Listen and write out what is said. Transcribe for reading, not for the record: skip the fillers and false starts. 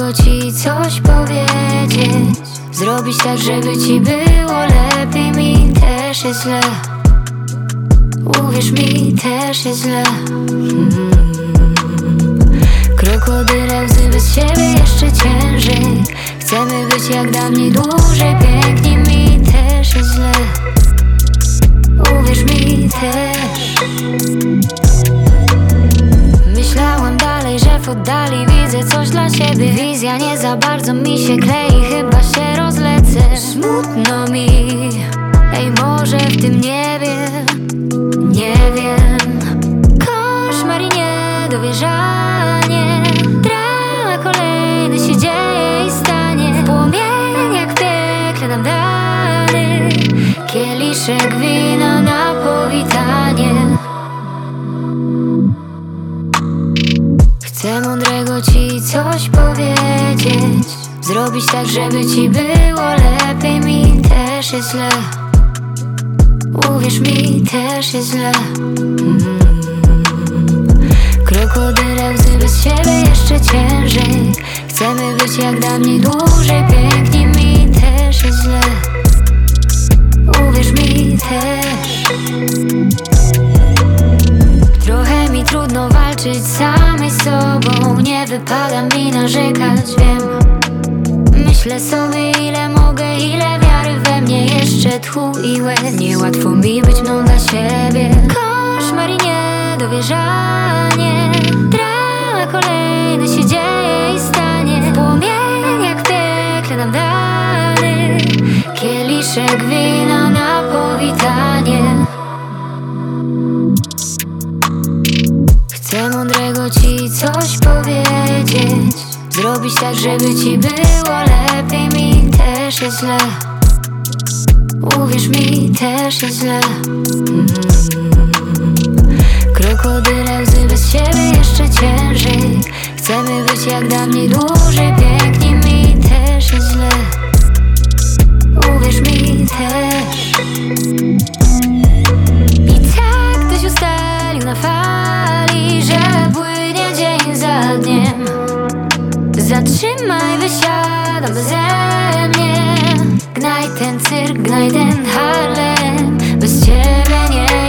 ci coś powiedzieć, zrobić tak, żeby ci było lepiej. Mi też jest źle, uwierz mi, też jest źle. Krokodyle łzy bez ciebie jeszcze ciężej. Chcemy być jak dawniej, dłużej, pięknie. Mi też jest źle, uwierz mi, też. Myślałam dalej, że w oddali widzę coś dla ciebie. Wizja nie za bardzo mi się klei, chyba się rozlecę. Smutno mi, ej, może w tym niebie, nie wiem. Koszmar i niedowierzanie, drama kolejny się dzieje i stanie. W płomieniach w piekle nam dany kieliszek wina na powitanie. Chcę mądrego ci coś powiedzieć, zrobić tak, żeby ci było lepiej. Mi też jest źle, uwierz mi, też jest źle. Krokodyle łzy bez ciebie jeszcze ciężej. Chcemy być jak dawniej, dłużej, pięknie. Mi też jest źle, uwierz mi, też. Trochę mi trudno walczyć samej z sobą, nie wypada mi narzekać, wiem. Myślę sobie, ile mogę, ile wiary we mnie jeszcze tchu i łez. Niełatwo mi być mną dla siebie. Koszmar i niedowierzanie, drama kolejny się dzieje i stanie. W płomieniach w piekle nam dany kieliszek wina na powitanie. Chcę mądrego ci coś powiedzieć, zrobić tak, żeby ci było lepiej. Mi też jest źle, uwierz mi, też jest źle. Krokodyle łzy bez ciebie jeszcze ciężej. Chcemy być jak dawniej, dłużej, pięknie. Mi też jest źle, uwierz mi, też. I tak ktoś ustalił na fali, że płynie dzień za dniem. Zatrzymaj, wysiadam beze mnie. Gnaj ten cyrk, gnaj ten Harlem. Bez ciebie nie